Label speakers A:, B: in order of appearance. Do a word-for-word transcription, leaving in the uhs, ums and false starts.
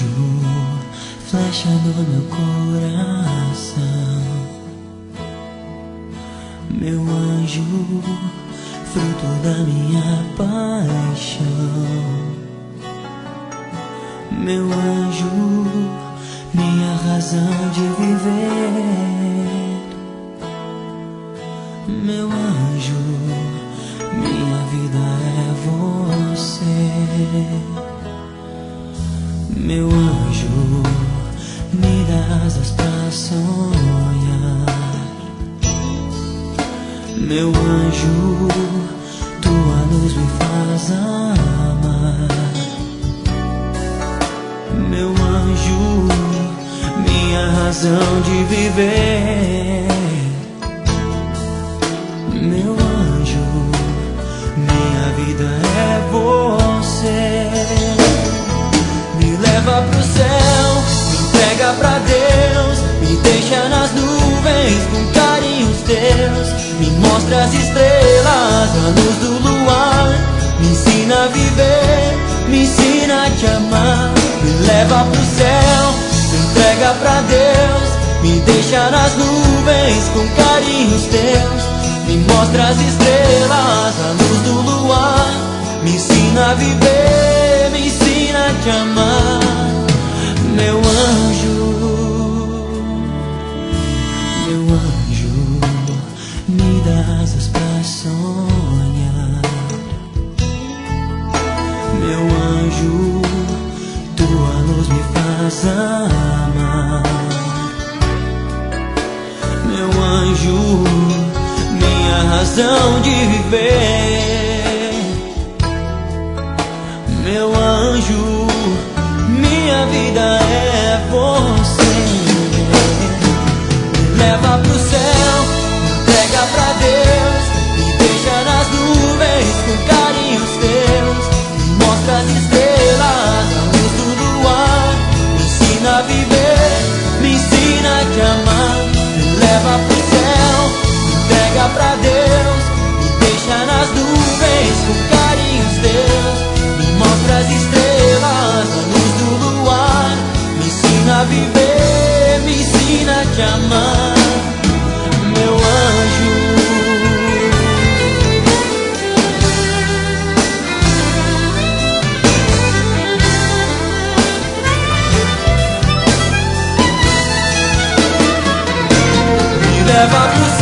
A: anjo, flecha do meu coração. Meu anjo, fruto da minha paixão. Meu anjo, minha razão de viver. Meu anjo, minha vida é você. Meu anjo, me dá asas pra sonhar. Meu anjo, tua luz me faz amar. Meu anjo, minha razão de viver. Meu anjo, minha vida é você. Me leva pro céu, me entrega pra Deus, me deixa nas nuvens com carinhos teus. Me mostra as estrelas, a luz do luar. Me ensina a viver, me ensina a te amar. Me leva pro céu, me entrega pra Deus, me deixa nas nuvens com carinhos teus. Me mostra as estrelas, a luz do luar. Me ensina a viver, me ensina a te amar. Meu anjo, meu anjo, me dá asas pra sonhar. Meu anjo, tua luz me faz amar. Meu anjo, minha razão de viver. Meu anjo, minha vida é você. Me leva pro céu, me entrega pra Deus, me deixa nas nuvens com carinhos teus. Me mostra as estrelas, a luz do luar. Me ensina a viver, me ensina a te amar. Me leva pro céu, me entrega pra Deus, me deixa nas nuvens com carinhos teus. Me mostra as estrelas, a luz do luar. Me ensina a viver, me ensina a te amar. Meu anjo, me leva pro céu.